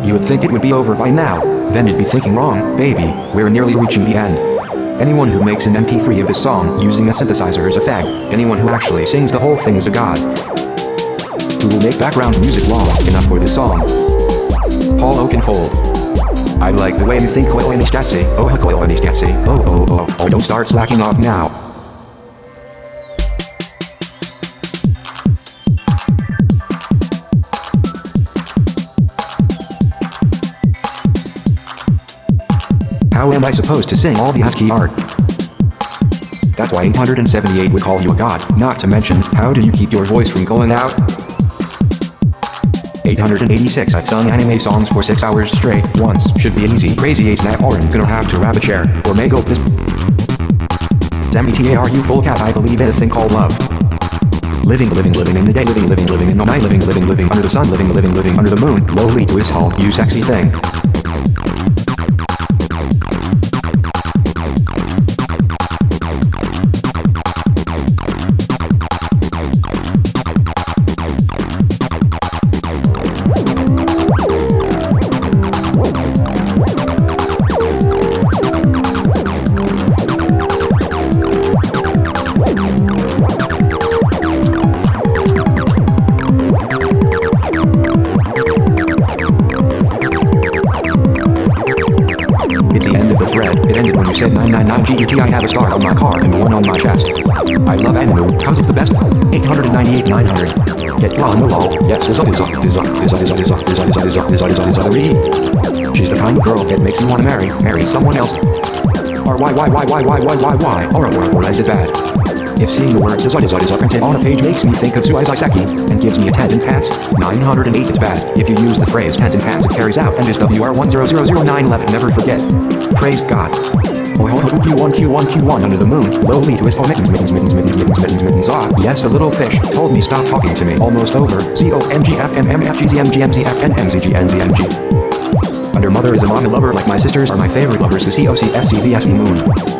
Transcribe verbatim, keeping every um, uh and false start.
You would think it would be over by now. Then you'd be thinking wrong, baby, we're nearly reaching the end. Anyone who makes an M P three of this song using a synthesizer is a fag. Anyone who actually sings the whole thing is a god. Who will make background music long enough for this song? Paul Oakenfold. I like the way you think, oh, oh, oh, oh, oh, don't start slacking off now. How am I supposed to sing all the ASCII art? That's why eight hundred seventy-eight would call you a god. Not to mention, how do you keep your voice from going out? eight hundred eighty-six I've sung anime songs for six hours straight. Once should be easy. Crazy eight snap orange gonna have to grab a chair or may go this. M E T A R U full cat I believe in a thing called love. Living, living, living in the day, living, living, living in the night, living, living, living under the sun, living, living, living under the moon. Lowly to his hall, you sexy thing. It's the end of the thread. It ended when you said nine nine nine G E T. I have a star on my car and one on my chest. I love Animu, cause it's the best. eight hundred ninety-eight nine hundred. Get your on the wall. Yes, is up, is up, is up, is up, is up, is up, is up, is up, is up, is up, is up, is up, is up. She's the kind of girl that makes you want to marry, marry someone else. Or why, why, why, why, why, why, why, why, or, or, or is it bad? If seeing the word Dizot Dizot Dizot printed on a page makes me think of Suai Seki and gives me a tent and pants, nine hundred eight it's bad. If you use the phrase tent and pants it carries out and is W R one zero zero zero nine eleven. Never forget. Praise God. Oh ho ho Q one Q one Q one under the moon. Lowly to his oh mittens mittens mittens mittens mittens mittens mittens ah. Yes, a little fish told me stop talking to me. Almost over. C O M G F M M F G Z M G M Z F N M Z G N Z M G. Under mother is a mama lover like my sisters are my favorite lovers. The C O C F C V S V moon.